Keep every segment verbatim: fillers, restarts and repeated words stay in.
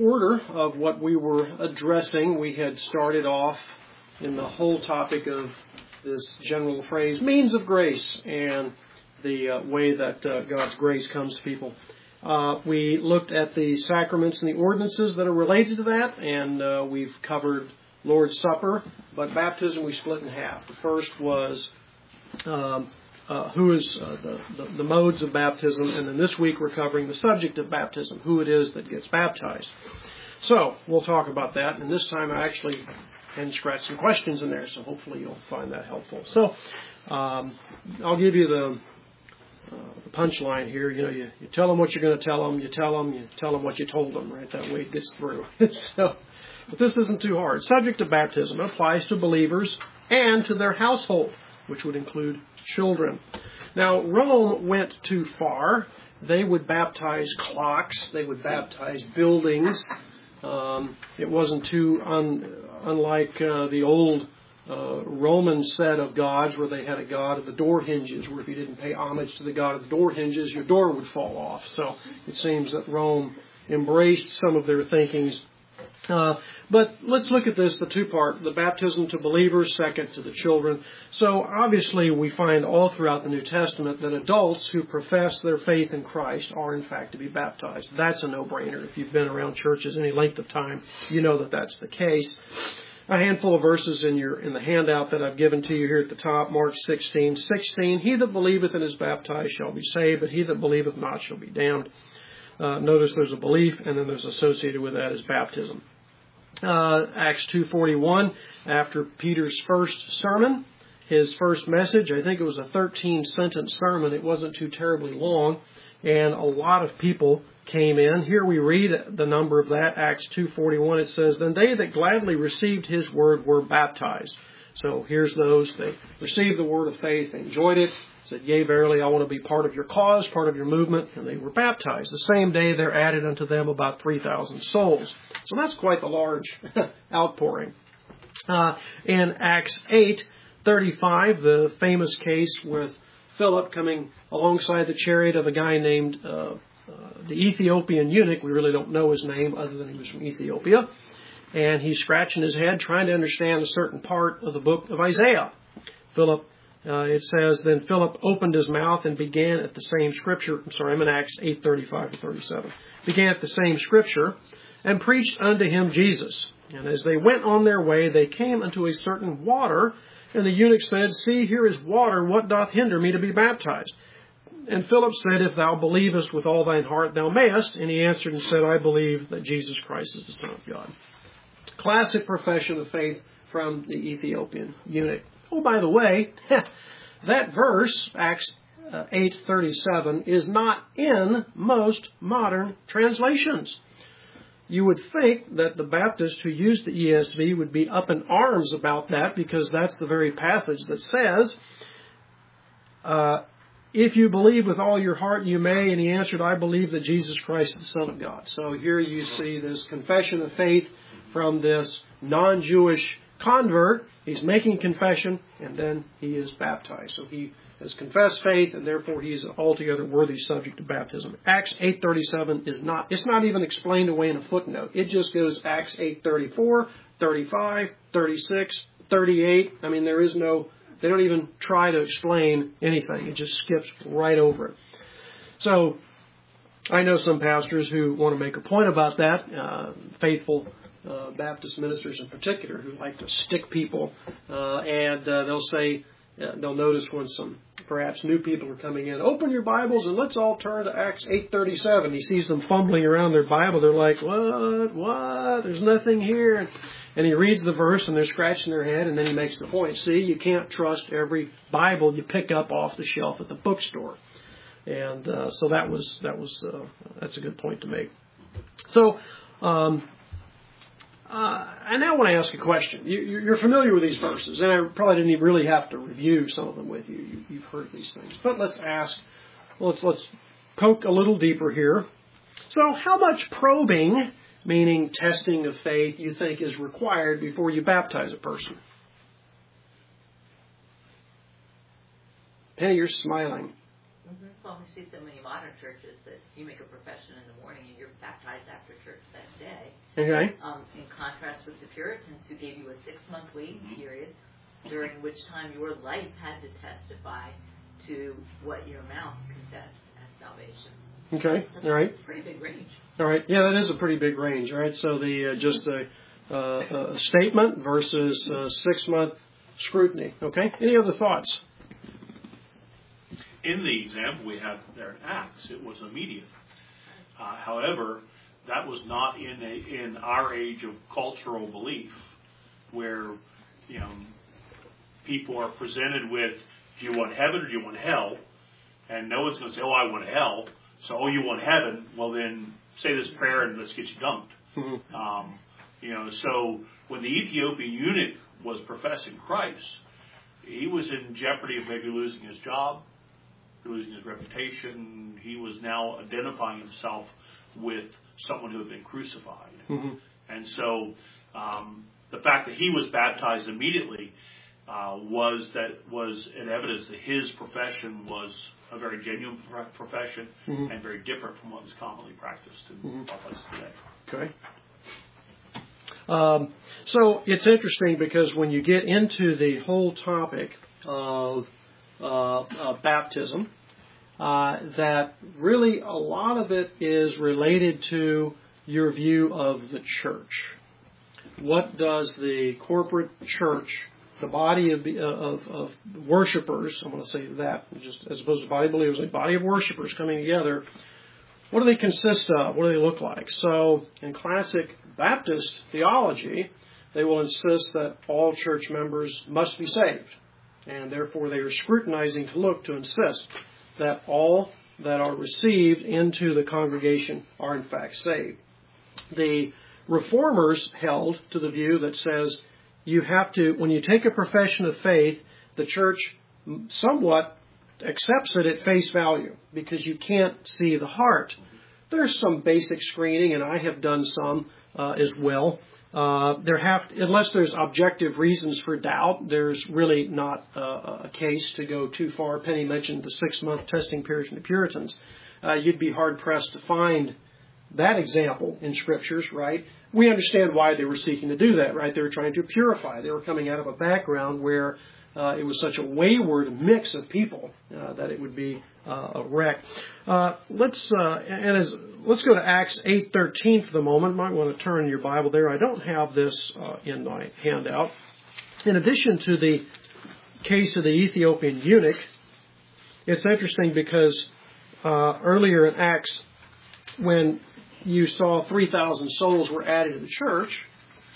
order of what we were addressing, we had started off in the whole topic of this general phrase, means of grace, and the uh, way that uh, God's grace comes to people. Uh, we looked at the sacraments and the ordinances that are related to that, and uh, we've covered Lord's Supper, but baptism we split in half. The first was um, uh, who is uh, the, the, the modes of baptism, and then this week we're covering the subject of baptism, who it is that gets baptized. So we'll talk about that, and this time I actually and scratch some questions in there, so hopefully you'll find that helpful. So um, I'll give you the Uh, the punchline here. You know, you, you tell them what you're going to tell them, you tell them, you tell them what you told them, right? That way it gets through. So, but this isn't too hard. Subject of baptism applies to believers and to their household, which would include children. Now, Rome went too far. They would baptize clocks. They would baptize buildings. Um, it wasn't too un, unlike uh, the old Uh, Roman set of gods where they had a god of the door hinges, where if you didn't pay homage to the god of the door hinges, your door would fall off. So it seems that Rome embraced some of their thinkings. Uh, but let's look at this, the two-part, the baptism to believers, second to the children. So obviously we find all throughout the New Testament that adults who profess their faith in Christ are in fact to be baptized. That's a no-brainer. If you've been around churches any length of time, you know that that's the case. A handful of verses in your in the handout that I've given to you here at the top, Mark sixteen sixteen. He that believeth and is baptized shall be saved, but he that believeth not shall be damned. Uh, notice there's a belief, and then there's associated with that is baptism. Uh, Acts two forty-one, after Peter's first sermon, his first message, I think it was a thirteen-sentence sermon. It wasn't too terribly long, and a lot of people came in. Here we read the number of that, Acts two forty-one. It says, "Then they that gladly received his word were baptized." So here's those. They received the word of faith. They enjoyed it. Said, "Yea, verily, I want to be part of your cause, part of your movement." And they were baptized. The same day there added unto them about three thousand souls. So that's quite the large outpouring. Uh, in Acts eight thirty-five, the famous case with Philip coming alongside the chariot of a guy named uh, Uh, the Ethiopian eunuch. We really don't know his name other than he was from Ethiopia. And he's scratching his head trying to understand a certain part of the book of Isaiah. Philip, uh, it says, "Then Philip opened his mouth and began at the same scripture." I'm sorry, I'm in Acts eight thirty-five to thirty-seven. "Began at the same scripture and preached unto him Jesus. And as they went on their way, they came unto a certain water. And the eunuch said, See, here is water. What doth hinder me to be baptized? And Philip said, If thou believest with all thine heart, thou mayest. And he answered and said, I believe that Jesus Christ is the Son of God." Classic profession of faith from the Ethiopian eunuch. Oh, by the way, that verse, Acts eight thirty-seven, is not in most modern translations. You would think that the Baptists who use the E S V would be up in arms about that, because that's the very passage that says, uh, "If you believe with all your heart, you may." And he answered, "I believe that Jesus Christ is the Son of God." So here you see this confession of faith from this non-Jewish convert. He's making confession, and then he is baptized. So he has confessed faith, and therefore he is an altogether worthy subject of baptism. Acts eight thirty-seven is not, it's not even explained away in a footnote. It just goes Acts eight thirty-four, thirty-five, thirty-six, thirty-eight. I mean, there is no... They don't even try to explain anything. It just skips right over it. So I know some pastors who want to make a point about that, uh, faithful uh, Baptist ministers in particular, who like to stick people. Uh, and uh, they'll say, uh, they'll notice when some perhaps new people are coming in, "Open your Bibles and let's all turn to Acts eight thirty-seven. He sees them fumbling around their Bible. They're like, what? What? There's nothing here. And he reads the verse, and they're scratching their head, and then he makes the point. See, you can't trust every Bible you pick up off the shelf at the bookstore. And uh, so that was that was uh, that's a good point to make. So, um, uh, I now want to ask a question. You, you're familiar with these verses, and I probably didn't even really have to review some of them with you. you. You've heard these things, but let's ask. Let's let's poke a little deeper here. So, how much probing, meaning testing of faith, you think is required before you baptize a person? Penny, you're smiling. Mm-hmm. Well, we see so many modern churches that you make a profession in the morning and you're baptized after church that day. Okay. Um, in contrast with the Puritans, who gave you a six-month waiting period, during which time your life had to testify to what your mouth confessed as salvation. Okay. That's All right. a pretty big range. All right. Yeah, that is a pretty big range. All right. So the uh, just a, uh, a statement versus uh, six-month scrutiny. Okay. Any other thoughts? In the example we have there in Acts, it was immediate. Uh, however, that was not in a, in our age of cultural belief, where you know people are presented with, do you want heaven or do you want hell? And no one's going to say, oh, I want hell. So, oh, you want heaven? Well, then say this prayer and let's get you dunked. Mm-hmm. Um, you know, so when the Ethiopian eunuch was professing Christ, he was in jeopardy of maybe losing his job, losing his reputation. He was now identifying himself with someone who had been crucified. Mm-hmm. And so um, the fact that he was baptized immediately uh, was that was an evidence that his profession was a very genuine profession mm-hmm. and very different from what was commonly practiced in mm-hmm. our place today. Okay. Um, so it's interesting because when you get into the whole topic of uh, uh, baptism, uh, that really a lot of it is related to your view of the church. What does the corporate church, the body of, of, of worshipers, I'm going to say that, just as opposed to body of believers, a body of worshipers coming together, what do they consist of? What do they look like? So in classic Baptist theology, they will insist that all church members must be saved. And therefore they are scrutinizing to look to insist that all that are received into the congregation are in fact saved. The Reformers held to the view that says you have to, when you take a profession of faith, the church somewhat accepts it at face value because you can't see the heart. There's some basic screening, and I have done some uh, as well. Uh, there have to, unless there's objective reasons for doubt, there's really not uh, a case to go too far. Penny mentioned the six-month testing period from the Puritans. Uh, you'd be hard-pressed to find that example in Scriptures, right? We understand why they were seeking to do that, right? They were trying to purify. They were coming out of a background where uh, it was such a wayward mix of people uh, that it would be uh, a wreck. Uh, let's uh, and as let's go to Acts eight thirteen for the moment. Might want to turn your Bible there. I don't have this uh, in my handout. In addition to the case of the Ethiopian eunuch, it's interesting because uh, earlier in Acts, when you saw three thousand souls were added to the church.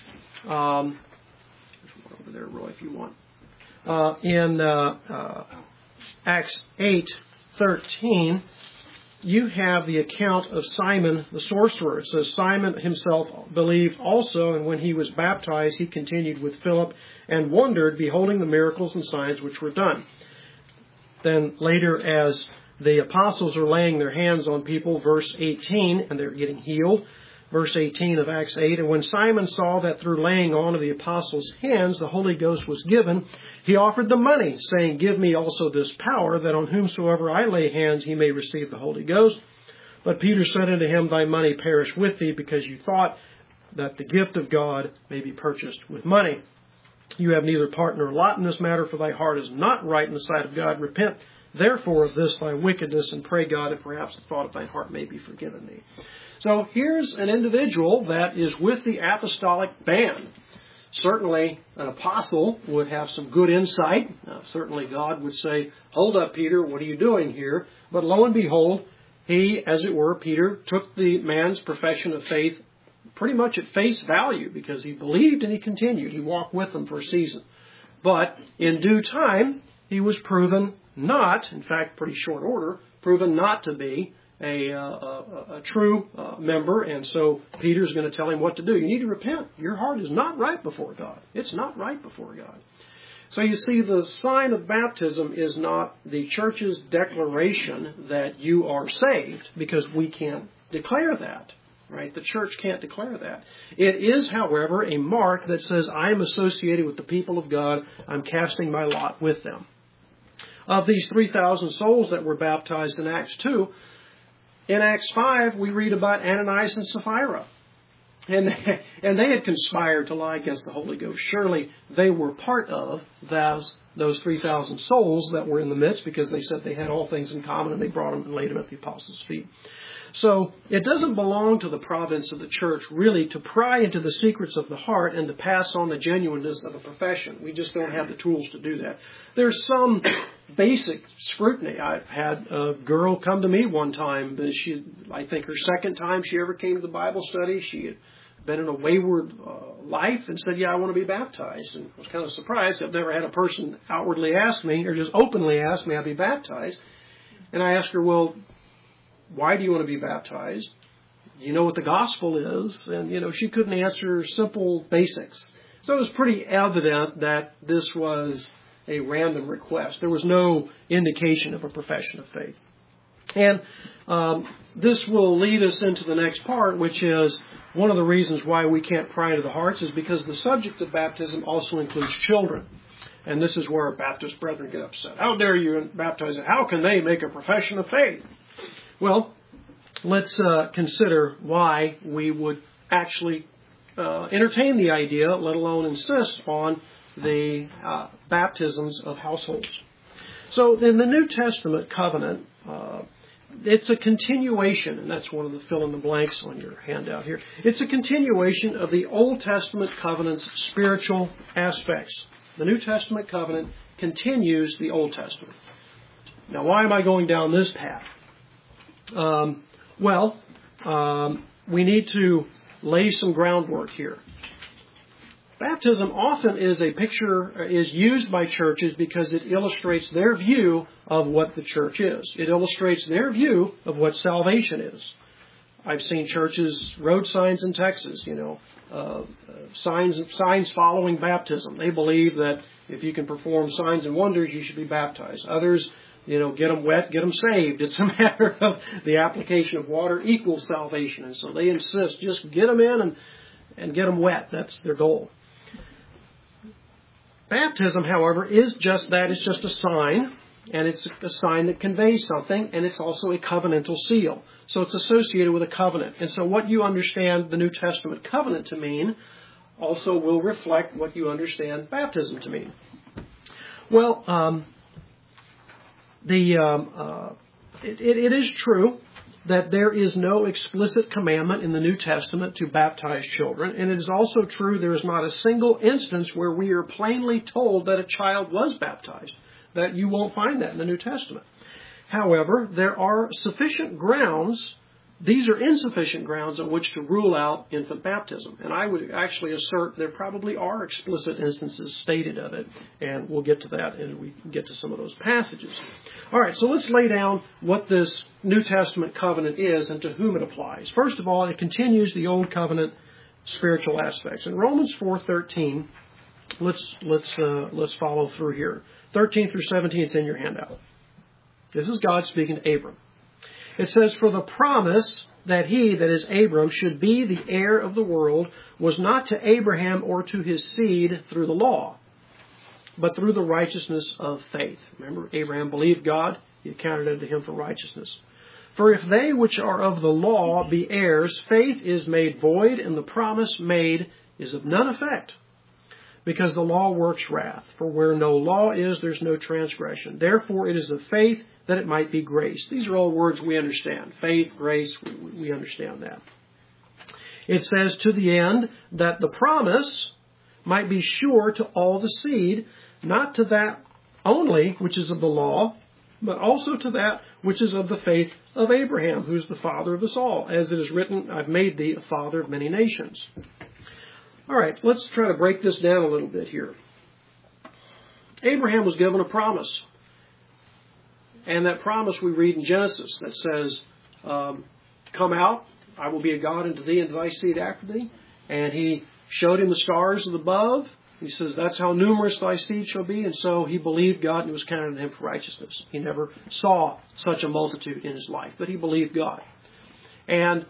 Um, there's one over there, Roy, if you want. Uh, in uh, uh, Acts eight thirteen, you have the account of Simon the sorcerer. It says, Simon himself believed also, and when he was baptized, he continued with Philip and wondered, beholding the miracles and signs which were done. Then later, as the apostles are laying their hands on people, verse eighteen, and they're getting healed. Verse eighteen of Acts eight, and when Simon saw that through laying on of the apostles' hands the Holy Ghost was given, he offered them money, saying, give me also this power, that on whomsoever I lay hands he may receive the Holy Ghost. But Peter said unto him, thy money perish with thee, because you thought that the gift of God may be purchased with money. You have neither part nor lot in this matter, for thy heart is not right in the sight of God. Repent therefore of this thy wickedness, and pray God, if perhaps the thought of thy heart may be forgiven thee. So here's an individual that is with the apostolic band. Certainly an apostle would have some good insight. Uh, certainly God would say, hold up, Peter, what are you doing here? But lo and behold, he, as it were, Peter, took the man's profession of faith pretty much at face value because he believed and he continued. He walked with them for a season. But in due time, he was proven not, in fact, pretty short order, proven not to be a, uh, a, a true uh, member. And so Peter's going to tell him what to do. You need to repent. Your heart is not right before God. It's not right before God. So you see, the sign of baptism is not the church's declaration that you are saved, because we can't declare that. Right? The church can't declare that. It is, however, a mark that says, I am associated with the people of God. I'm casting my lot with them. Of these three thousand souls that were baptized in Acts two, in Acts five, we read about Ananias and Sapphira. And they, and they had conspired to lie against the Holy Ghost. Surely they were part of those, those three thousand souls that were in the midst, because they said they had all things in common, and they brought them and laid them at the apostles' feet. So it doesn't belong to the province of the church really to pry into the secrets of the heart and to pass on the genuineness of a profession. We just don't have the tools to do that. There's some basic scrutiny. I've had a girl come to me one time. She, I think her second time she ever came to the Bible study, she had been in a wayward uh, life and said, yeah, I want to be baptized. And I was kind of surprised. I've never had a person outwardly ask me, or just openly ask me, I'll be baptized. And I asked her, well, why do you want to be baptized? You know what the gospel is? And, you know, she couldn't answer simple basics. So it was pretty evident that this was a random request. There was no indication of a profession of faith. And um, this will lead us into the next part, which is one of the reasons why we can't pry into the hearts is because the subject of baptism also includes children. And this is where Baptist brethren get upset. How dare you baptize them? How can they make a profession of faith? Well, let's uh, consider why we would actually uh, entertain the idea, let alone insist on the uh, baptisms of households. So in the New Testament covenant, uh, it's a continuation, and that's one of the fill-in-the-blanks on your handout here. It's a continuation of the Old Testament covenant's spiritual aspects. The New Testament covenant continues the Old Testament. Now, why am I going down this path? Um, well, um, we need to lay some groundwork here. Baptism often is a picture, is used by churches because it illustrates their view of what the church is. It illustrates their view of what salvation is. I've seen churches, road signs in Texas, you know, uh, signs signs following baptism. They believe that if you can perform signs and wonders, you should be baptized. Others, you know, get them wet, get them saved. It's a matter of the application of water equals salvation. And so they insist, just get them in and, and get them wet. That's their goal. Baptism, however, is just that. It's just a sign, and it's a sign that conveys something, and it's also a covenantal seal. So it's associated with a covenant. And so what you understand the New Testament covenant to mean also will reflect what you understand baptism to mean. Well, um, the um, uh, it, it is true that there is no explicit commandment in the New Testament to baptize children. And it is also true there is not a single instance where we are plainly told that a child was baptized. That you won't find that in the New Testament. However, there are sufficient grounds, these are insufficient grounds on which to rule out infant baptism. And I would actually assert there probably are explicit instances stated of it. And we'll get to that as we get to some of those passages. All right, so let's lay down what this New Testament covenant is and to whom it applies. First of all, it continues the Old Covenant spiritual aspects. In Romans four thirteen, let's let's uh, let's follow through here. thirteen through seventeen, it's in your handout. This is God speaking to Abram. It says, "For the promise that he, that is Abram, should be the heir of the world was not to Abraham or to his seed through the law, but through the righteousness of faith." Remember, Abraham believed God, he accounted it to him for righteousness. "For if they which are of the law be heirs, faith is made void, and the promise made is of none effect. Because the law works wrath. For where no law is, there's no transgression. Therefore it is of faith that it might be grace." These are all words we understand. Faith, grace, we, we understand that. It says, "To the end that the promise might be sure to all the seed, not to that only which is of the law, but also to that which is of the faith of Abraham, who is the father of us all. As it is written, I've made thee a father of many nations." All right, let's try to break this down a little bit here. Abraham was given a promise. And that promise we read in Genesis that says, um, "Come out, I will be a God unto thee and to thy seed after thee." And he showed him the stars of above. He says, "That's how numerous thy seed shall be." And so he believed God and it was counted to him for righteousness. He never saw such a multitude in his life, but he believed God. And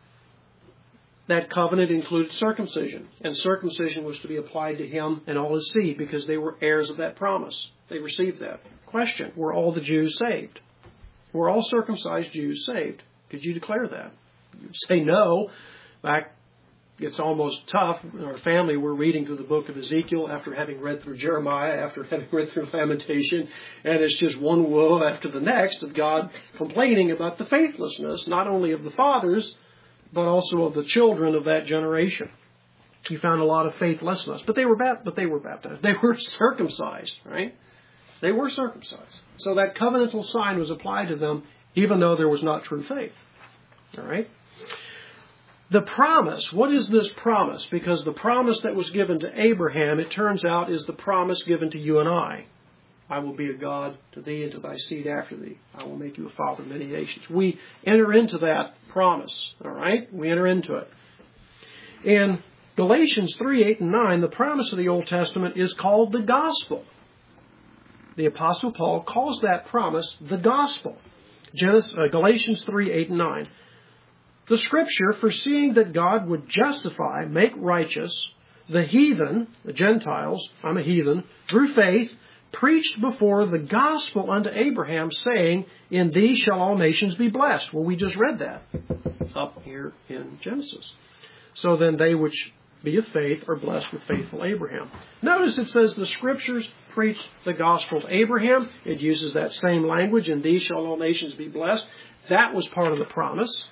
that covenant included circumcision. And circumcision was to be applied to him and all his seed because they were heirs of that promise. They received that. Question, were all the Jews saved? Were all circumcised Jews saved? Could you declare that? You'd say no. Back it's almost tough. In our family, we're reading through the book of Ezekiel after having read through Jeremiah, after having read through Lamentation, and it's just one woe after the next of God complaining about the faithlessness, not only of the fathers, but also of the children of that generation. He found a lot of faithlessness, but they were bat- but they were baptized. They were circumcised, right? They were circumcised. So that covenantal sign was applied to them, even though there was not true faith. All right? The promise, what is this promise? Because the promise that was given to Abraham, it turns out, is the promise given to you and I. I will be a God to thee and to thy seed after thee. I will make you a father of many nations. We enter into that promise. All right? We enter into it. In Galatians three, eight, and nine, the promise of the Old Testament is called the gospel. The Apostle Paul calls that promise the gospel. Genesis, uh, Galatians three, eight, and nine. The Scripture, foreseeing that God would justify, make righteous, the heathen, the Gentiles, I'm a heathen, through faith, preached before the gospel unto Abraham, saying, in thee shall all nations be blessed. Well, we just read that up here in Genesis. So then they which be of faith are blessed with faithful Abraham. Notice it says the Scriptures preached the gospel to Abraham. It uses that same language, in thee shall all nations be blessed. That was part of the promise.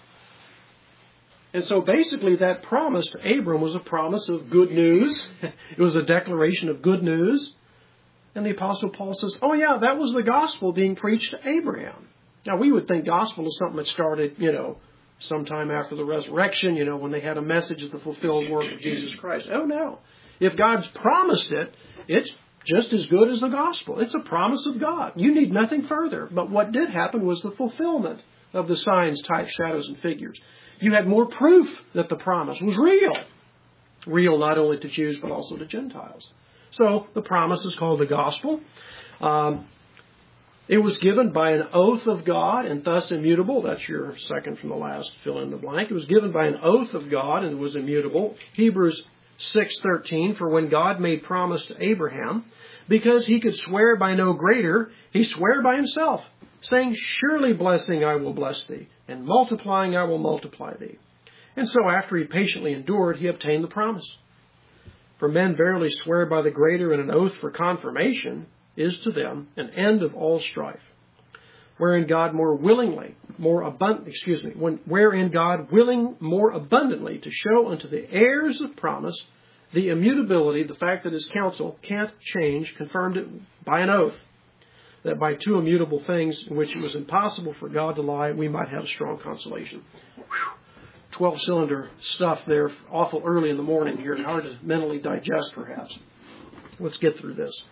And so basically that promise to Abram was a promise of good news. It was a declaration of good news. And the Apostle Paul says, oh yeah, that was the gospel being preached to Abraham. Now we would think gospel is something that started, you know, sometime after the resurrection, you know, when they had a message of the fulfilled work of Jesus Christ. Oh no. If God's promised it, it's just as good as the gospel. It's a promise of God. You need nothing further. But what did happen was the fulfillment of the signs, types, shadows, and figures. You had more proof that the promise was real. Real not only to Jews, but also to Gentiles. So the promise is called the gospel. Um, it was given by an oath of God and thus immutable. That's your second from the last, fill in the blank. It was given by an oath of God and was immutable. Hebrews six thirteen, for when God made promise to Abraham, because he could swear by no greater, he sware by himself, saying, surely blessing I will bless thee, and multiplying I will multiply thee. And so after he patiently endured, he obtained the promise. For men verily swear by the greater, and an oath for confirmation is to them an end of all strife. Wherein God more willingly, more abundant, excuse me, when, wherein God willing more abundantly to show unto the heirs of promise the immutability, the fact that his counsel can't change, confirmed it by an oath, that by two immutable things in which it was impossible for God to lie, we might have strong consolation. twelve-cylinder stuff there, awful early in the morning here, and hard to mentally digest perhaps. Let's get through this.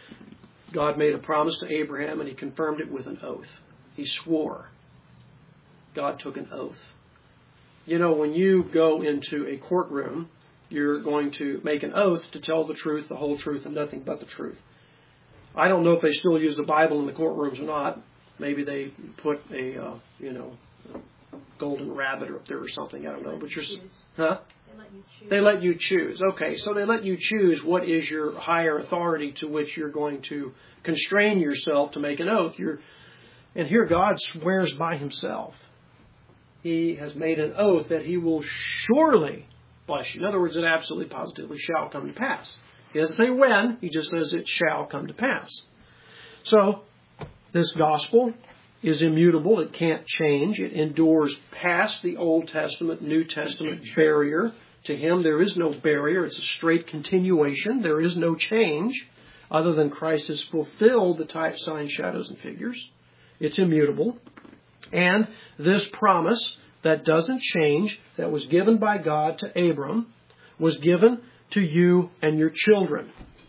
God made a promise to Abraham, and he confirmed it with an oath. He swore. God took an oath. You know, when you go into a courtroom, you're going to make an oath to tell the truth, the whole truth, and nothing but the truth. I don't know if they still use the Bible in the courtrooms or not. Maybe they put a, uh, you know, a golden rabbit up there or something. I don't know. But you're, huh? They let you choose. They let you choose. Okay, so they let you choose what is your higher authority to which you're going to constrain yourself to make an oath. You're, and here God swears by himself. He has made an oath that he will surely bless you. In other words, it absolutely positively shall come to pass. He doesn't say when, he just says it shall come to pass. So, this gospel is immutable. It can't change. It endures past the Old Testament, New Testament barrier. To him, there is no barrier. It's a straight continuation. There is no change other than Christ has fulfilled the type, signs, shadows, and figures. It's immutable. And this promise that doesn't change, that was given by God to Abram, was given to you and your children.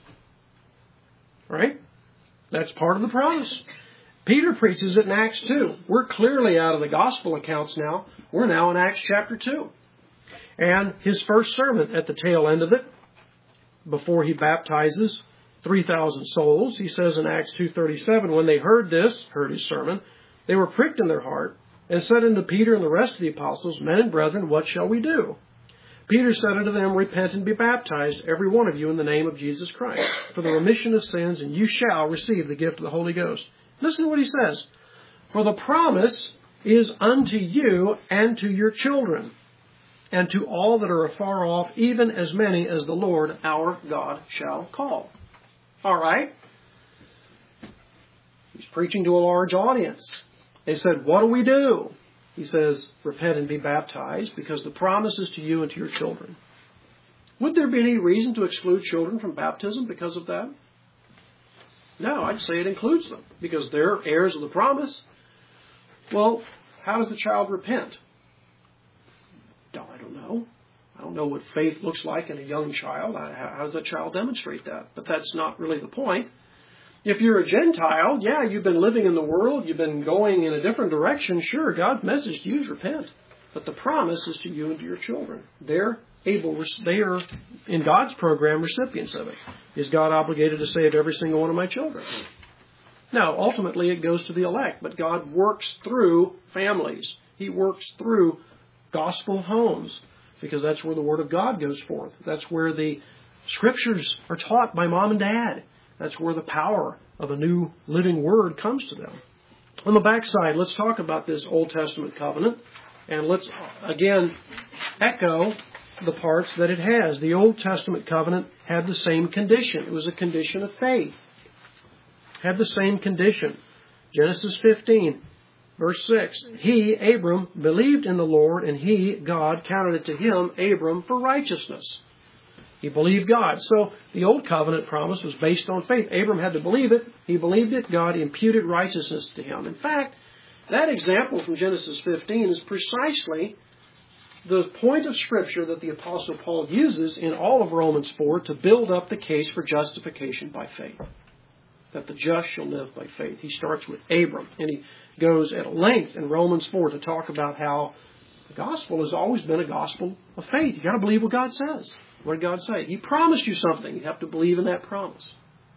Right? That's part of the promise. Peter preaches it in Acts two. We're clearly out of the gospel accounts now. We're now in Acts chapter two. And his first sermon at the tail end of it, before he baptizes three thousand souls, he says in Acts two thirty-seven, when they heard this, heard his sermon, they were pricked in their heart and said unto Peter and the rest of the apostles, men and brethren, what shall we do? Peter said unto them, repent and be baptized, every one of you, in the name of Jesus Christ, for the remission of sins, and you shall receive the gift of the Holy Ghost. Listen to what he says. For the promise is unto you and to your children, and to all that are afar off, even as many as the Lord our God shall call. All right? He's preaching to a large audience. They said, what do we do? He says, repent and be baptized, because the promise is to you and to your children. Would there be any reason to exclude children from baptism because of that? No, I'd say it includes them, because they're heirs of the promise. Well, how does the child repent? I don't know. I don't know what faith looks like in a young child. How does that child demonstrate that? But that's not really the point. If you're a Gentile, yeah, you've been living in the world, you've been going in a different direction, sure, God's message to you is repent. But the promise is to you and to your children. They're able, they are, in God's program, recipients of it. Is God obligated to save every single one of my children? No, ultimately it goes to the elect, but God works through families. He works through gospel homes, because that's where the Word of God goes forth. That's where the Scriptures are taught by mom and dad. That's where the power of a new living Word comes to them. On the backside, let's talk about this Old Testament covenant, and let's again echo the parts that it has. The Old Testament covenant had the same condition. It was a condition of faith. Had the same condition. Genesis fifteen, verse six. He, Abram, believed in the Lord, and he, God, counted it to him, Abram, for righteousness. He believed God. So the Old Covenant promise was based on faith. Abram had to believe it. He believed it. God imputed righteousness to him. In fact, that example from Genesis fifteen is precisely the point of Scripture that the Apostle Paul uses in all of Romans four to build up the case for justification by faith. That the just shall live by faith. He starts with Abram, and he goes at length in Romans four to talk about how the gospel has always been a gospel of faith. You've got to believe what God says. What did God say? He promised you something. You have to believe in that promise.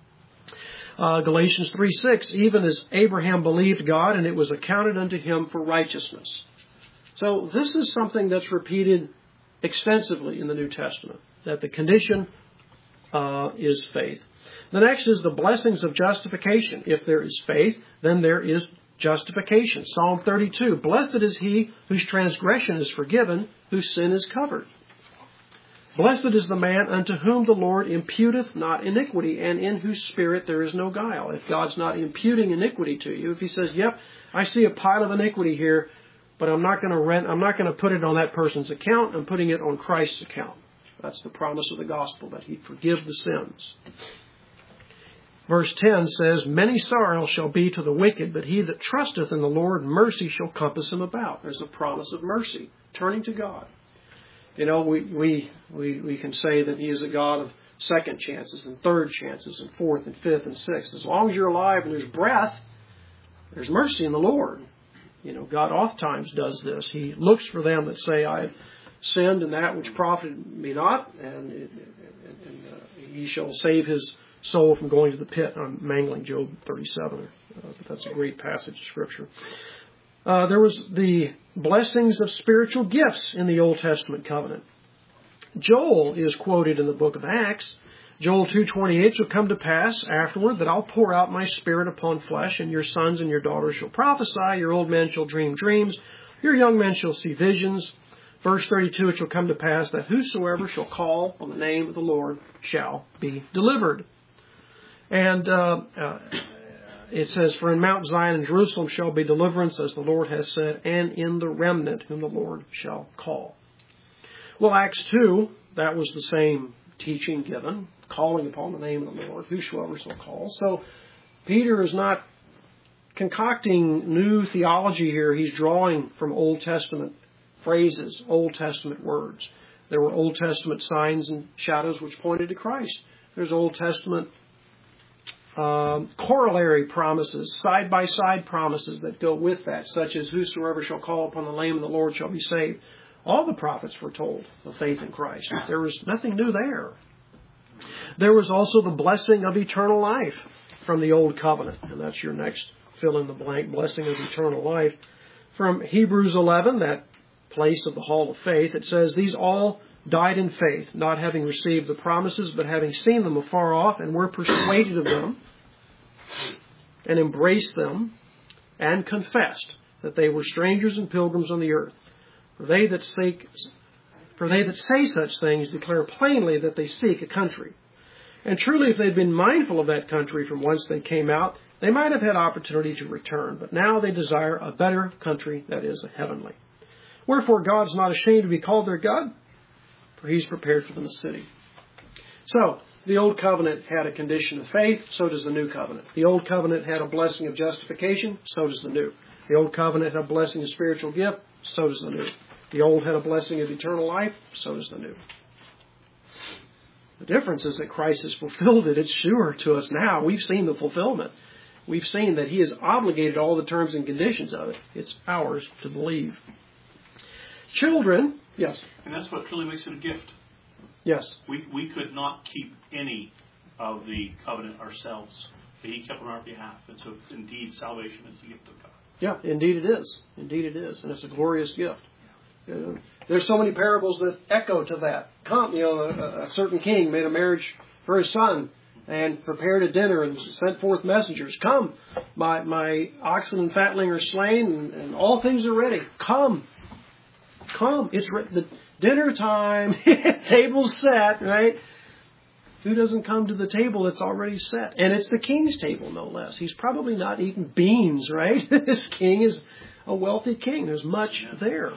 Uh, Galatians three six, even as Abraham believed God, and it was accounted unto him for righteousness. So this is something that's repeated extensively in the New Testament, that the condition uh, is faith. The next is the blessings of justification. If there is faith, then there is justification. Psalm thirty-two, blessed is he whose transgression is forgiven, whose sin is covered. Blessed is the man unto whom the Lord imputeth not iniquity, and in whose spirit there is no guile. If God's not imputing iniquity to you, if he says, yep, I see a pile of iniquity here, but I'm not going to rent, I'm not going to put it on that person's account, I'm putting it on Christ's account. That's the promise of the gospel, that he'd forgive the sins. Verse ten says, many sorrows shall be to the wicked, but he that trusteth in the Lord, mercy shall compass him about. There's a promise of mercy, turning to God. You know, we, we, we, we can say that he is a God of second chances and third chances and fourth and fifth and sixth. As long as you're alive and there's breath, there's mercy in the Lord. You know, God oftentimes does this. He looks for them that say, I have sinned in that which profited me not, and, and, and uh, he shall save his soul from going to the pit. I'm mangling Job thirty-seven, uh, but that's a great passage of Scripture. Uh, there was the blessings of spiritual gifts in the Old Testament covenant. Joel is quoted in the book of Acts. Joel two twenty-eight, shall come to pass afterward that I'll pour out my spirit upon flesh, and your sons and your daughters shall prophesy, your old men shall dream dreams, your young men shall see visions. Verse thirty-two, it shall come to pass that whosoever shall call on the name of the Lord shall be delivered. And uh, uh, it says, for in Mount Zion and Jerusalem shall be deliverance, as the Lord has said, and in the remnant whom the Lord shall call. Well, Acts two, that was the same teaching given, calling upon the name of the Lord, whosoever shall call. So Peter is not concocting new theology here. He's drawing from Old Testament phrases, Old Testament words. There were Old Testament signs and shadows which pointed to Christ. There's Old Testament Um, corollary promises, side-by-side promises that go with that, such as whosoever shall call upon the name of the Lord shall be saved. All the prophets foretold of faith in Christ. There was nothing new there. There was also the blessing of eternal life from the Old Covenant, and that's your next fill-in-the-blank, blessing of eternal life. From Hebrews eleven, that place of the hall of faith, it says, these all died in faith, not having received the promises, but having seen them afar off, and were persuaded of them, and embraced them, and confessed that they were strangers and pilgrims on the earth. For they that seek For they that say such things declare plainly that they seek a country. And truly, if they'd been mindful of that country from whence they came out, they might have had opportunity to return. But now they desire a better country, that is, a heavenly. Wherefore God is not ashamed to be called their God, for He's prepared for them a city. So, the Old Covenant had a condition of faith, so does the New Covenant. The Old Covenant had a blessing of justification, so does the New. The Old Covenant had a blessing of spiritual gift, so does the New. The Old had a blessing of eternal life, so does the New. The difference is that Christ has fulfilled it. It's sure to us now. We've seen the fulfillment. We've seen that He has obligated all the terms and conditions of it. It's ours to believe. Children, yes? And that's what truly makes it a gift. Yes. We we could not keep any of the covenant ourselves. But He kept on our behalf. And so, indeed, salvation is the gift of God. Yeah, indeed it is. Indeed it is. And it's a glorious gift. Uh, there's so many parables that echo to that. Come, you know, a, a certain king made a marriage for his son and prepared a dinner and sent forth messengers. Come, my my oxen and fatling are slain and, and all things are ready. Come. Come. It's re- the dinner time. Table's set, right? Who doesn't come to the table that's already set? And it's the king's table, no less. He's probably not eating beans, right? This king is a wealthy king. There's much there.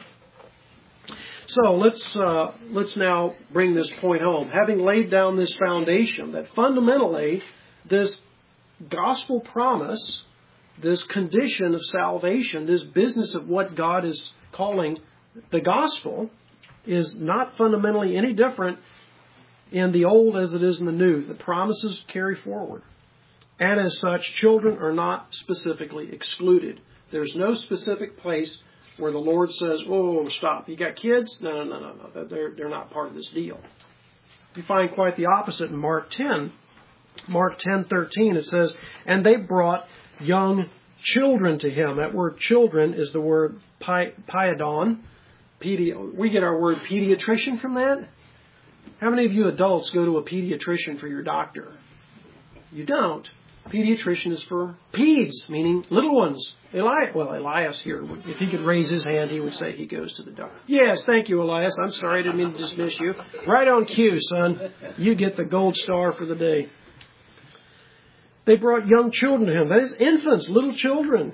So let's uh, let's now bring this point home. Having laid down this foundation, that fundamentally this gospel promise, this condition of salvation, this business of what God is calling the gospel, is not fundamentally any different in the old as it is in the new. The promises carry forward. And as such, children are not specifically excluded. There's no specific place where the Lord says, "Oh, stop! You got kids? No, no, no, no. They're they're not part of this deal." You find quite the opposite in Mark ten. Mark ten thirteen. It says, "And they brought young children to Him." That word "children" is the word pi- "paiadon." Pedi- we get our word pediatrician from that. How many of you adults go to a pediatrician for your doctor? You don't. Pediatrician is for peds, meaning little ones. Eli- well, Elias here, if he could raise his hand, he would say he goes to the doctor. Yes, thank you, Elias. I'm sorry, I didn't mean to dismiss you. Right on cue, son. You get the gold star for the day. They brought young children to Him. That is, infants, little children,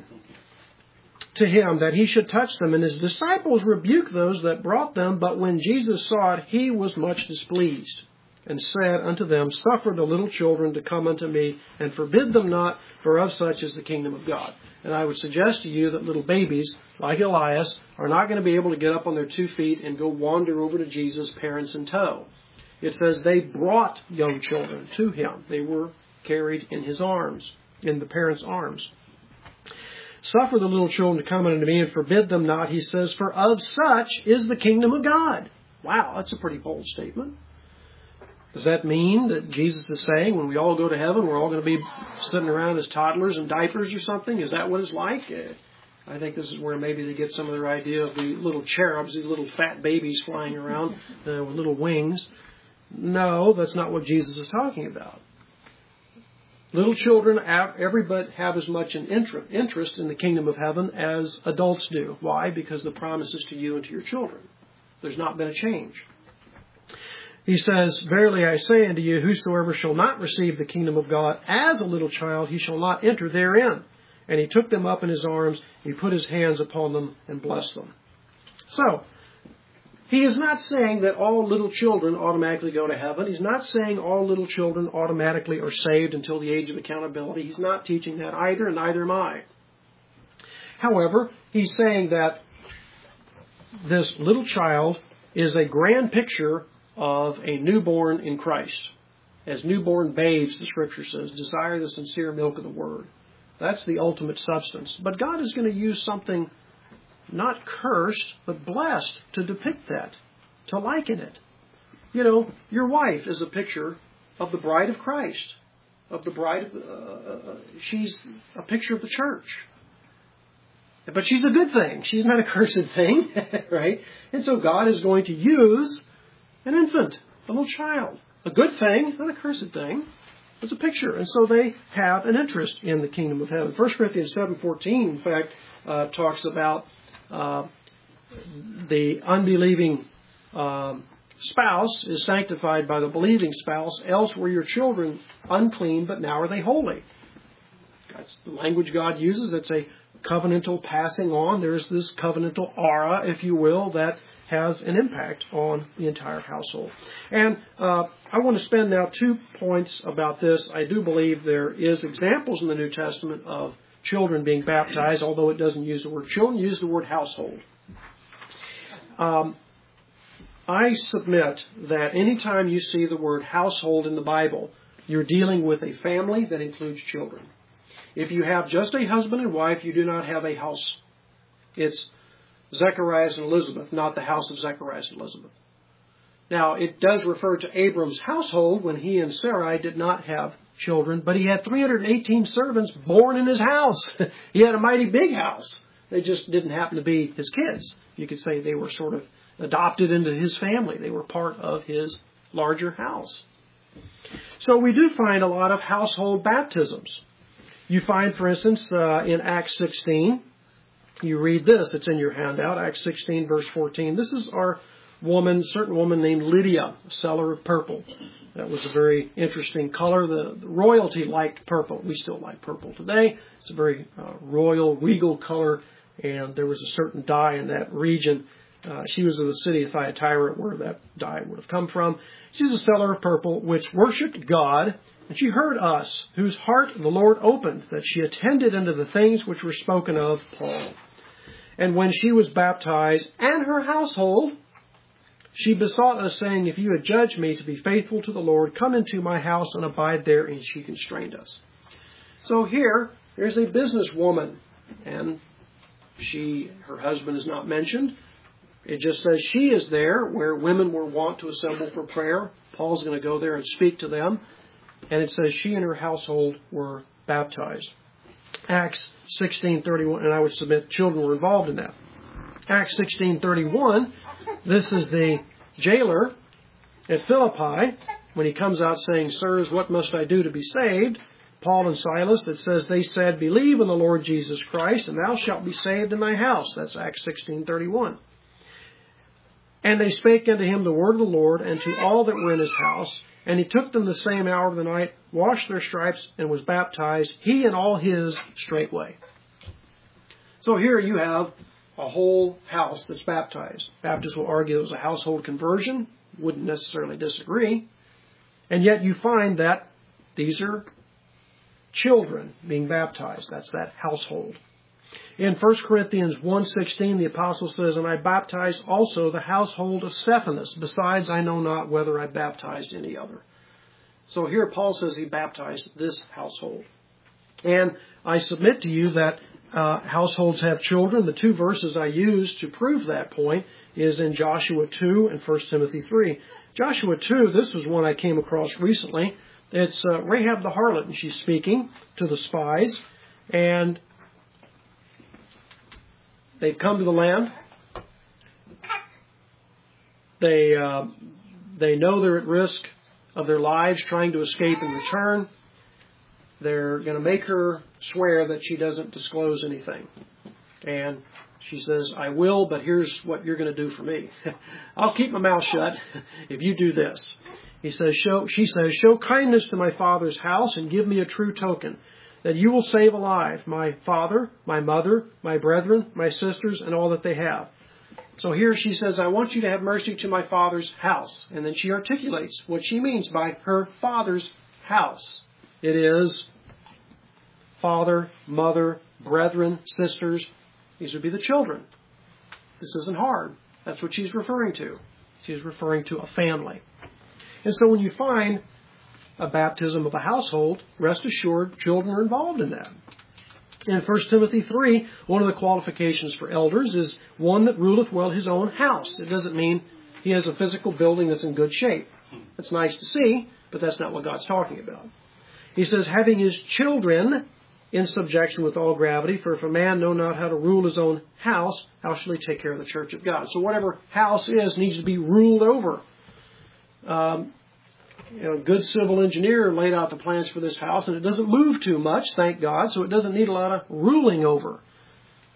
to Him, that He should touch them. And His disciples rebuked those that brought them. But when Jesus saw it, He was much displeased, and said unto them, Suffer the little children to come unto me, and forbid them not, for of such is the kingdom of God. And I would suggest to you that little babies, like Elias, are not going to be able to get up on their two feet and go wander over to Jesus, parents in tow. It says they brought young children to Him. They were carried in His arms, in the parents' arms. Suffer the little children to come unto me, and forbid them not, He says, for of such is the kingdom of God. Wow, that's a pretty bold statement. Does that mean that Jesus is saying when we all go to heaven, we're all going to be sitting around as toddlers in diapers or something? Is that what it's like? I think this is where maybe they get some of their idea of the little cherubs, these little fat babies flying around uh, with little wings. No, that's not what Jesus is talking about. Little children, everybody have as much an interest in the kingdom of heaven as adults do. Why? Because the promise is to you and to your children. There's not been a change. He says, Verily I say unto you, whosoever shall not receive the kingdom of God as a little child, he shall not enter therein. And He took them up in His arms, He put His hands upon them and blessed them. So, He is not saying that all little children automatically go to heaven. He's not saying all little children automatically are saved until the age of accountability. He's not teaching that either, and neither am I. However, He's saying that this little child is a grand picture of a newborn in Christ. As newborn babes, the Scripture says, desire the sincere milk of the Word. That's the ultimate substance. But God is going to use something not cursed, but blessed to depict that, to liken it. You know, your wife is a picture of the bride of Christ. Of the bride of, uh, uh, she's a picture of the church. But she's a good thing. She's not a cursed thing, right? And so God is going to use an infant, a little child. A good thing, not a cursed thing. It's a picture. And so they have an interest in the kingdom of heaven. First Corinthians seven fourteen, in fact, uh, talks about uh, the unbelieving um, spouse is sanctified by the believing spouse, else were your children unclean, but now are they holy. That's the language God uses. It's a covenantal passing on. There's this covenantal aura, if you will, that has an impact on the entire household. And uh, I want to spend now two points about this. I do believe there is examples in the New Testament of children being baptized, although it doesn't use the word children, use the word household. Um, I submit that anytime you see the word household in the Bible, you're dealing with a family that includes children. If you have just a husband and wife, you do not have a house. It's Zechariah and Elizabeth, not the house of Zechariah and Elizabeth. Now, it does refer to Abram's household when he and Sarai did not have children, but he had three hundred eighteen servants born in his house. He had a mighty big house. They just didn't happen to be his kids. You could say they were sort of adopted into his family. They were part of his larger house. So we do find a lot of household baptisms. You find, for instance, uh, in Acts sixteen, you read this. It's in your handout, Acts sixteen, verse fourteen. This is our woman, certain woman named Lydia, a seller of purple. That was a very interesting color. The, the royalty liked purple. We still like purple today. It's a very uh, royal, regal color, and there was a certain dye in that region. Uh, she was of the city of Thyatira, where that dye would have come from. She's a seller of purple, which worshipped God. And she heard us, whose heart the Lord opened, that she attended unto the things which were spoken of Paul. And when she was baptized, and her household, she besought us, saying, if you had judged me to be faithful to the Lord, come into my house and abide there. And she constrained us. So here, there's a businesswoman, and she, her husband is not mentioned. It just says she is there where women were wont to assemble for prayer. Paul's going to go there and speak to them. And it says she and her household were baptized. Acts sixteen thirty-one, and I would submit children were involved in that. Acts sixteen thirty-one, this is the jailer at Philippi when he comes out saying, sirs, what must I do to be saved? Paul and Silas, it says, they said, believe in the Lord Jesus Christ, and thou shalt be saved in thy house. That's Acts sixteen thirty-one. And they spake unto him the word of the Lord, and to all that were in his house. And he took them the same hour of the night, washed their stripes, and was baptized, he and all his straightway. So here you have a whole house that's baptized. Baptists will argue it was a household conversion. Wouldn't necessarily disagree. And yet you find that these are children being baptized. That's that household. In First Corinthians one sixteen, the apostle says, and I baptized also the household of Stephanas. Besides, I know not whether I baptized any other. So here Paul says he baptized this household. And I submit to you that uh, households have children. The two verses I use to prove that point is in Joshua two and First Timothy three. Joshua two, this was one I came across recently. It's uh, Rahab the harlot, and she's speaking to the spies. And they've come to the land. They uh, they know they're at risk of their lives trying to escape and return. They're going to make her swear that she doesn't disclose anything. And she says, I will, but here's what you're going to do for me. I'll keep my mouth shut if you do this. He says, show, she says, show kindness to my father's house and give me a true token, that you will save alive my father, my mother, my brethren, my sisters, and all that they have. So here she says, I want you to have mercy to my father's house. And then she articulates what she means by her father's house. It is father, mother, brethren, sisters. These would be the children. This isn't hard. That's what she's referring to. She's referring to a family. And so when you find a baptism of a household, rest assured, children are involved in that. In First Timothy three, one of the qualifications for elders is one that ruleth well his own house. It doesn't mean he has a physical building that's in good shape. It's nice to see, but that's not what God's talking about. He says, having his children in subjection with all gravity, for if a man know not how to rule his own house, how shall he take care of the church of God? So whatever house is needs to be ruled over. Um, You know, a good civil engineer laid out the plans for this house, and it doesn't move too much, thank God, so it doesn't need a lot of ruling over.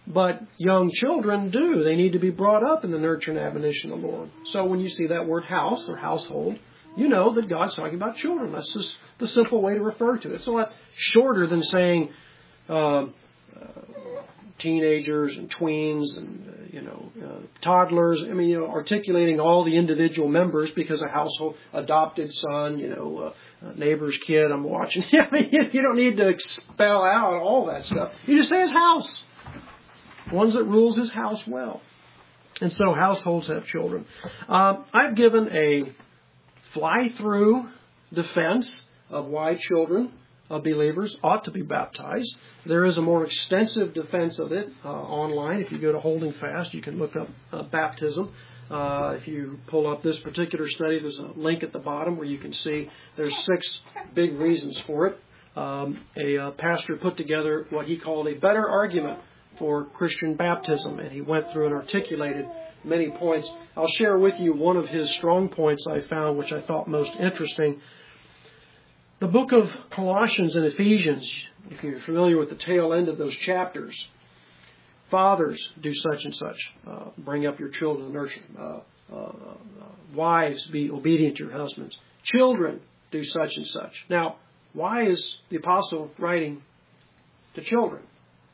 But young children do. They need to be brought up in the nurture and admonition of the Lord. So when you see that word house or household, you know that God's talking about children. That's just the simple way to refer to it. It's a lot shorter than saying uh, uh, teenagers and tweens and, uh, you know, uh, toddlers. I mean, you know, articulating all the individual members because a household, adopted son, you know, uh, uh, neighbor's kid, I'm watching. I mean, you don't need to spell out all that stuff. You just say his house. Ones that rules his house well. And so households have children. Um, I've given a fly-through defense of why children of believers ought to be baptized. There is a more extensive defense of it uh, online. If you go to Holding Fast, you can look up uh, baptism. Uh, if you pull up this particular study, there's a link at the bottom where you can see there's six big reasons for it. Um, a uh, pastor put together what he called a better argument for Christian baptism, and he went through and articulated many points. I'll share with you one of his strong points I found, which I thought most interesting. The book of Colossians and Ephesians, if you're familiar with the tail end of those chapters, fathers do such and such, uh, bring up your children and nurture them. Uh, uh, uh, wives, be obedient to your husbands. Children, do such and such. Now, why is the apostle writing to children?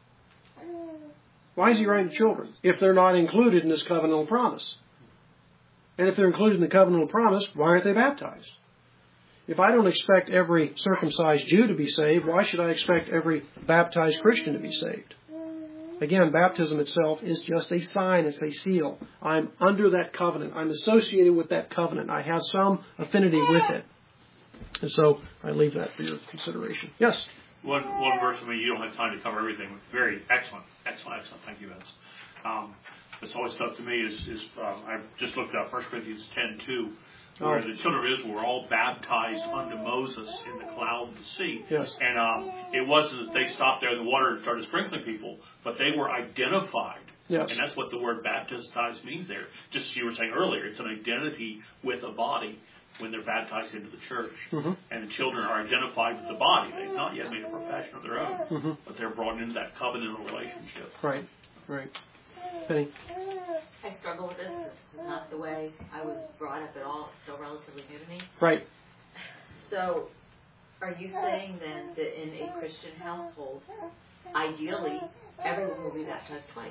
Why is he writing to children if they're not included in this covenantal promise? And if they're included in the covenantal promise, why aren't they baptized? If I don't expect every circumcised Jew to be saved, why should I expect every baptized Christian to be saved? Again, baptism itself is just a sign. It's a seal. I'm under that covenant. I'm associated with that covenant. I have some affinity with it. And so I leave that for your consideration. Yes? One one verse, I mean, you don't have time to cover everything. Very excellent, excellent, excellent. Thank you, Vince. Um, what's always stuck to me is, is um, I just looked up First Corinthians ten two, where oh. the children of Israel were all baptized unto Moses in the cloud of the sea. Yes. And um, it wasn't that they stopped there in the water and started sprinkling people, but they were identified. Yes. And that's what the word baptized means there. Just as you were saying earlier, it's an identity with a body when they're baptized into the church. Mm-hmm. And the children are identified with the body. They've not yet made a profession of their own, mm-hmm. but they're brought into that covenantal relationship. Right, right. Penny? I struggle with this. This is not the way I was brought up at all. It's still relatively new to me. Right. So, are you saying then that in a Christian household, ideally, everyone will be baptized twice?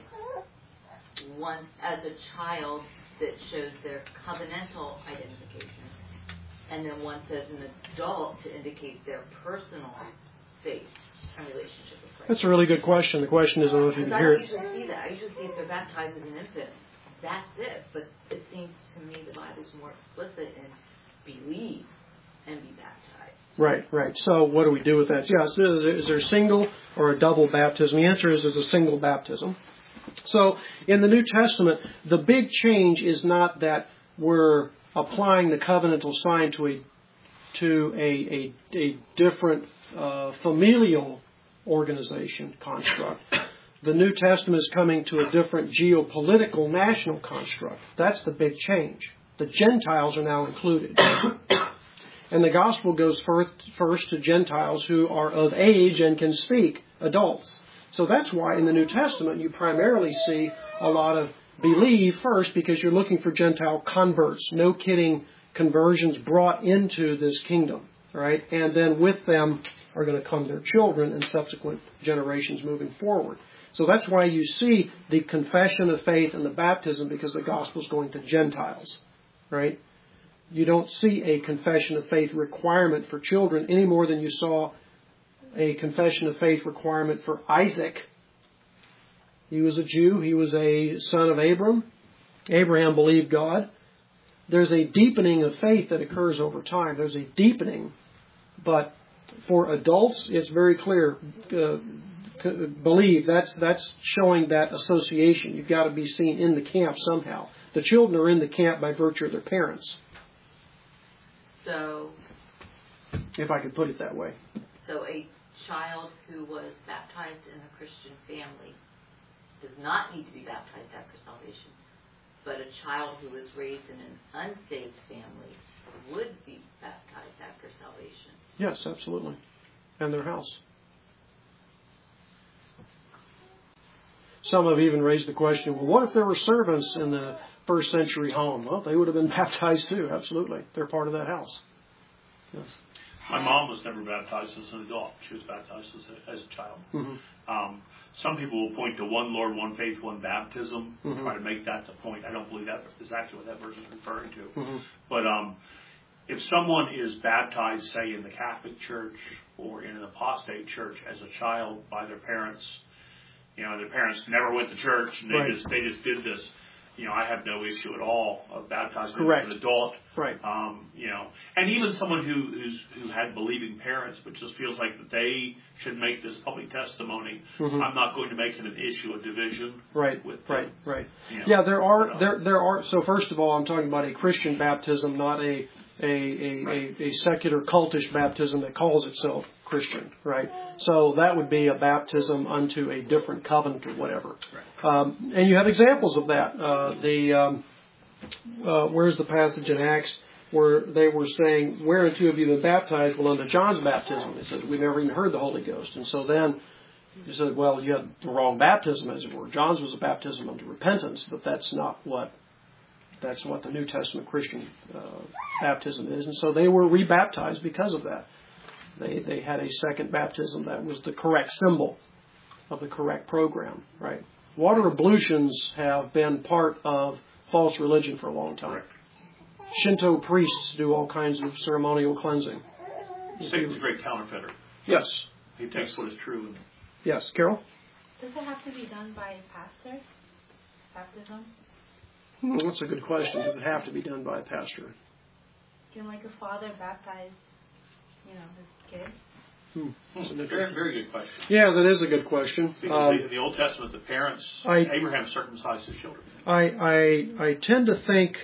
Once as a child that shows their covenantal identification, and then once as an adult to indicate their personal faith and relationship with Christ? That's a really good question. The question is, I don't know if you can hear it. I don't usually see that. I usually see if they're baptized as an infant, that's it. But it seems to me the Bible's more explicit in believe and be baptized. Right, right. So what do we do with that? Yes, is there, is there a single or a double baptism? The answer is there's a single baptism. So in the New Testament, the big change is not that we're applying the covenantal sign to a to a a, a different uh, familial organization construct. The New Testament is coming to a different geopolitical national construct. That's the big change. The Gentiles are now included. And the gospel goes first, first to Gentiles who are of age and can speak, adults. So that's why in the New Testament you primarily see a lot of believe first, because you're looking for Gentile converts, no kidding, conversions brought into this kingdom, right? And then with them are going to come their children and subsequent generations moving forward. So that's why you see the confession of faith and the baptism, because the gospel is going to Gentiles, right? You don't see a confession of faith requirement for children any more than you saw a confession of faith requirement for Isaac. He was a Jew. He was a son of Abram. Abraham believed God. There's a deepening of faith that occurs over time. There's a deepening. But for adults, it's very clear. Uh, believe, that's that's showing that association. You've got to be seen in the camp somehow. The children are in the camp by virtue of their parents. So, if I could put it that way. So a child who was baptized in a Christian family does not need to be baptized after salvation, but a child who was raised in an unsaved family would be baptized after salvation. Yes, absolutely. And their house. some have even raised the question, well, what if there were servants in the first century home? Well, they would have been baptized too, absolutely. They're part of that house. Yes. My mom was never baptized as an adult. She was baptized as a, as a child. Mm-hmm. Um, some people will point to one Lord, one faith, one baptism, mm-hmm. try to make that the point. I don't believe that is actually what that verse is referring to. Mm-hmm. But um, if someone is baptized, say, in the Catholic Church or in an apostate church as a child by their parents, you know, their parents never went to church and they right. just they just did this. You know, I have no issue at all of baptizing an adult. Right. Um, you know, and even someone who who's, who had believing parents, but just feels like that they should make this public testimony. Mm-hmm. I'm not going to make it an issue of division. Right. With right. The, right. You know, yeah, there are but, uh, there there are. So first of all, I'm talking about a Christian baptism, not a a a, right. a, a secular cultish baptism that calls itself Christian. Right. So that would be a baptism unto a different covenant or whatever. Right. Um, and you have examples of that. Uh, the um, uh, where's the passage in Acts where they were saying, "Whereunto have you been baptized?" Well, unto John's baptism. They said, "We never even heard the Holy Ghost." And so then he said, "Well, you had the wrong baptism, as it were. John's was a baptism unto repentance, but that's not what that's what the New Testament Christian uh, baptism is." And so they were rebaptized because of that. They they had a second baptism that was the correct symbol of the correct program, right? Water ablutions have been part of false religion for a long time. Correct. Shinto priests do all kinds of ceremonial cleansing. Satan's a great counterfeiter. Yes. He takes what is true. And yes, Carol? Does it have to be done by a pastor? Baptism? Hmm, that's a good question. Does it have to be done by a pastor? Can like a father baptize, you know, his kid? Hmm. That's an very, very good question. Yeah, that is a good question. Because um, in the Old Testament, the parents, I, Abraham circumcised his children. I, I, I tend to think,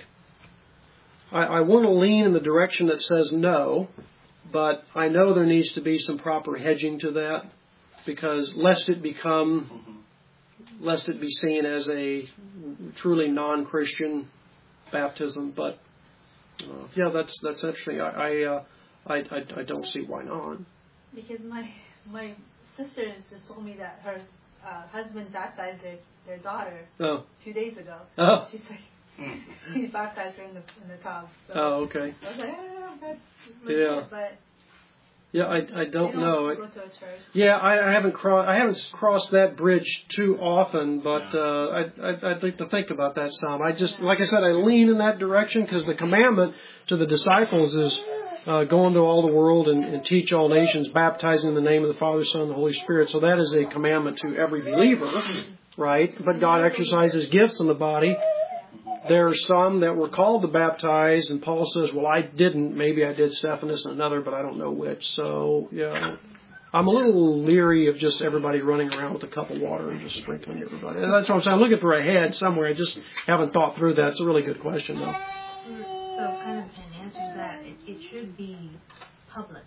I, I want to lean in the direction that says no, but I know there needs to be some proper hedging to that, because lest it become, mm-hmm. lest it be seen as a truly non-Christian baptism. But uh, yeah, that's that's interesting. I I, uh, I I I don't see why not. Because my my sister just told me that her uh, husband baptized their, their daughter oh. two days ago. Oh. She's like, he baptized her in the in the tub. So oh, okay. I was like, oh, that's yeah. Shit, but yeah, I I don't, don't know. Go to a church. Yeah, I, I haven't crossed I haven't crossed that bridge too often, but yeah. uh, I I'd, I'd like to think about that some. I just yeah. like I said, I lean in that direction because the commandment to the disciples is. Uh, go into all the world and, and teach all nations, baptizing in the name of the Father, Son, and the Holy Spirit. So that is a commandment to every believer, right? But God exercises gifts in the body. There are some that were called to baptize, and Paul says, well, I didn't. Maybe I did Stephanus and another, but I don't know which. So, yeah, I'm a little leery of just everybody running around with a cup of water and just sprinkling everybody. And that's what I'm saying. I'm looking for a head somewhere. I just haven't thought through that. It's a really good question, though. So kind of an answer to that, it, it should be public.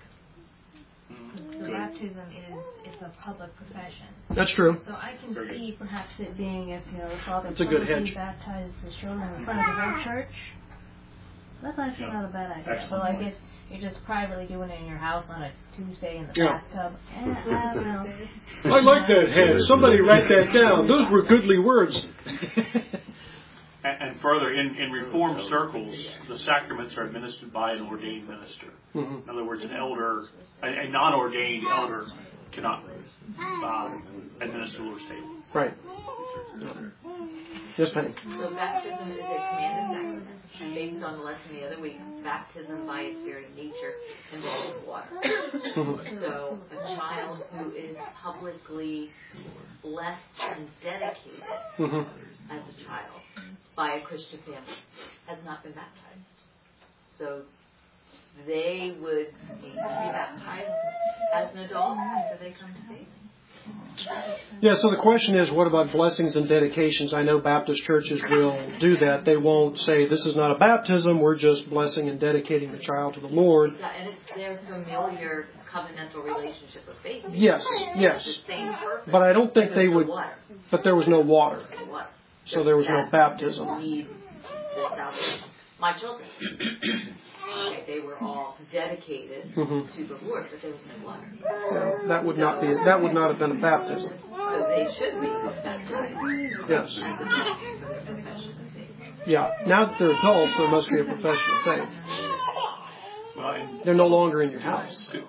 The Good. Baptism is it's a public profession. That's true. So I can Very see good. Perhaps it being if you know the father it's a good hedge. baptizes his children in front of the whole church. That's actually yeah. not a bad idea. Excellent. So like if you're just privately doing it in your house on a Tuesday in the yeah. bathtub. Eh, I don't know. I like that head. Somebody write that down. Those were goodly words. And further, in, in Reformed circles, the sacraments are administered by an ordained minister. Mm-hmm. In other words, an elder, a, a non-ordained elder cannot uh, administer the Lord's table. Right. Yes, Penny. So baptism is a commanded sacrament. And based on the lesson the other week, baptism by its very nature involves water. Mm-hmm. So a child who is publicly blessed and dedicated mm-hmm. as a child by a Christian family has not been baptized. So they would need to be baptized as an adult after they come to faith. Yeah, so the question is, what about blessings and dedications? I know Baptist churches will do that. They won't say, this is not a baptism, we're just blessing and dedicating the child to the Lord. And it's their familiar covenantal relationship of faith. Yes, yes. The same purpose, but I don't think they would, water. But there was no water. Water. So there was no baptism. Need the salvation. My children, Okay, they were all dedicated Mhm. to the Lord, but there was no water. Yeah, that would not be. That would not have been a baptism. So they should be baptized. Yes. As adults for their profession of faith. Yeah. Now that they're adults, there must be a profession of faith. Well, and They're no longer in your house. to,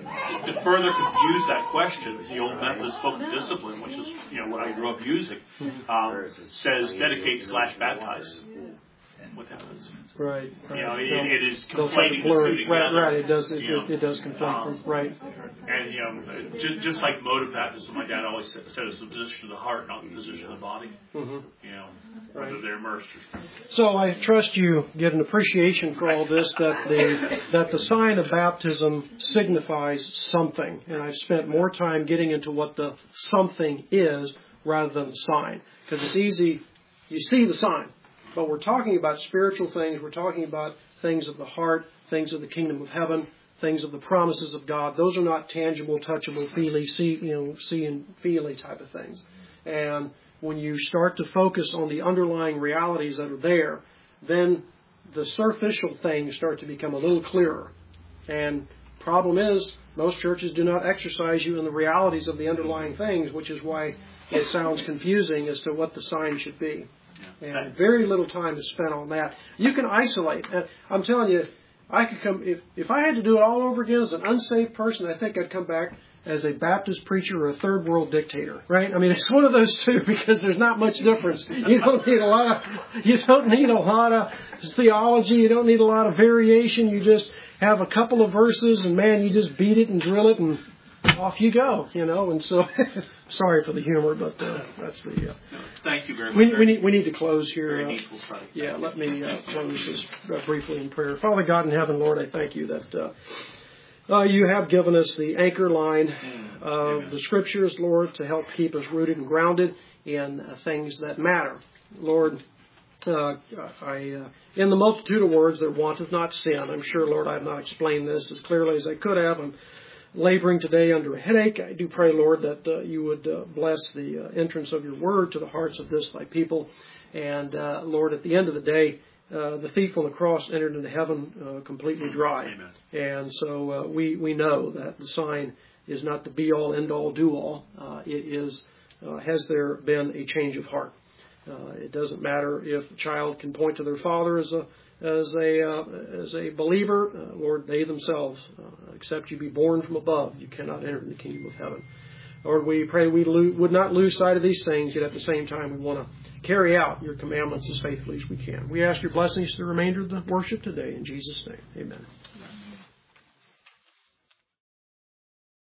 to further confuse that question, the old Methodist book of discipline, which is you know what I grew up using, um, says dedicate slash baptize. What happens? Right. right. You know, it, They'll- it is they'll try to conflating the blur two it. together. Right. Right. It does. It, you know. it, it does conflict. Um, right. And you know, just, just like motive baptism, my dad always said, said it's the position of the heart, not the position of the body. Mm-hmm. You know, whether Right. they're immersed. Or, So I trust you get an appreciation for all this, that the that the sign of baptism signifies something. And I've spent more time getting into what the something is rather than the sign. Because it's easy, you see the sign. But we're talking about spiritual things. We're talking about things of the heart, things of the kingdom of heaven, things of the promises of God. Those are not tangible, touchable, feely, see, you know, see and feely type of things. And when you start to focus on the underlying realities that are there, then the superficial things start to become a little clearer. And problem is, most churches do not exercise you in the realities of the underlying things, which is why it sounds confusing as to what the sign should be. And very little time is spent on that. You can isolate. And I'm telling you, I could come if if I had to do it all over again as an unsaved person. I think I'd come back as a Baptist preacher or a third world dictator. Right? I mean, it's one of those two because there's not much difference. You don't need a lot of you don't need a lot of theology. You don't need a lot of variation. You just have a couple of verses, and man, you just beat it and drill it, and off you go. You know. And so, sorry for the humor, but uh, that's the. Uh, Thank you very much. We, we need we need to close here. Very Uh, needful study. yeah, let me uh, close this uh, briefly in prayer. Father God in heaven, Lord, I thank you that uh, uh, you have given us the anchor line of Amen. the Scriptures, Lord, to help keep us rooted and grounded in uh, things that matter. Lord, uh, I uh, in the multitude of words there wanteth not sin. I'm sure, Lord, I have not explained this as clearly as I could have. I'm laboring today under a headache. I do pray, Lord, that uh, you would uh, bless the uh, entrance of your word to the hearts of this thy people. And, uh, Lord, at the end of the day, uh, the thief on the cross entered into heaven uh, completely dry. Amen. And so uh, we, we know that the sign is not the be-all, end-all, do-all. Uh, it is, uh, has there been a change of heart? Uh, it doesn't matter if a child can point to their father as a As a uh, as a believer, uh, Lord, they themselves, uh, except you be born from above, you cannot enter the kingdom of heaven. Lord, we pray we lo- would not lose sight of these things, yet at the same time we want to carry out your commandments as faithfully as we can. We ask your blessings to the remainder of the worship today. In Jesus' name, amen.